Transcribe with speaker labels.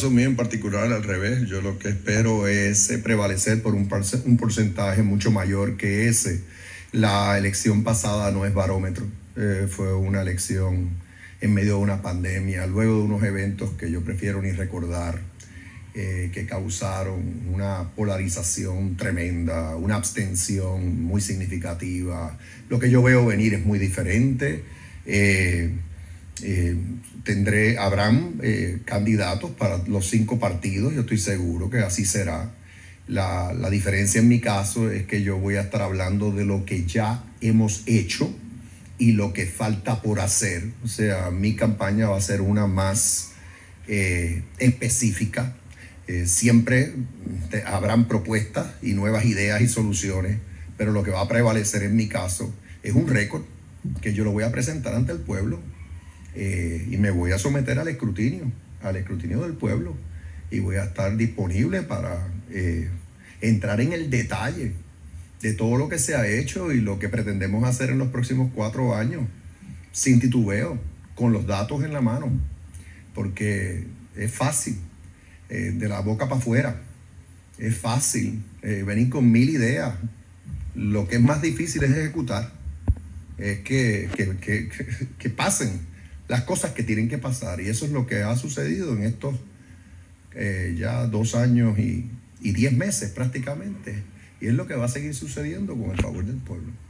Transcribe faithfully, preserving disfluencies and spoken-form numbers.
Speaker 1: mío en particular, al revés, yo lo que espero es prevalecer por un, un porcentaje mucho mayor que ese. La elección pasada no es barómetro, eh, fue una elección en medio de una pandemia, luego de unos eventos que yo prefiero ni recordar, eh, que causaron una polarización tremenda, una abstención muy significativa. Lo que yo veo venir es muy diferente. Eh, Eh, tendré, habrán eh, candidatos para los cinco partidos, yo estoy seguro que así será. La, la diferencia en mi caso es que yo voy a estar hablando de lo que ya hemos hecho y lo que falta por hacer. O sea, mi campaña va a ser una más eh, específica. Eh, siempre te, habrán propuestas y nuevas ideas y soluciones, pero lo que va a prevalecer en mi caso es un récord que yo lo voy a presentar ante el pueblo. Eh, y me voy a someter al escrutinio, al escrutinio del pueblo, y voy a estar disponible para eh, entrar en el detalle de todo lo que se ha hecho y lo que pretendemos hacer en los próximos cuatro años, sin titubeo, con los datos en la mano, porque es fácil, eh, de la boca para afuera, es fácil eh, venir con mil ideas. Lo que es más difícil es ejecutar, es que, que, que, que, que pasen las cosas que tienen que pasar, y eso es lo que ha sucedido en estos eh, ya dos años y, y diez meses prácticamente, y es lo que va a seguir sucediendo con el favor del pueblo.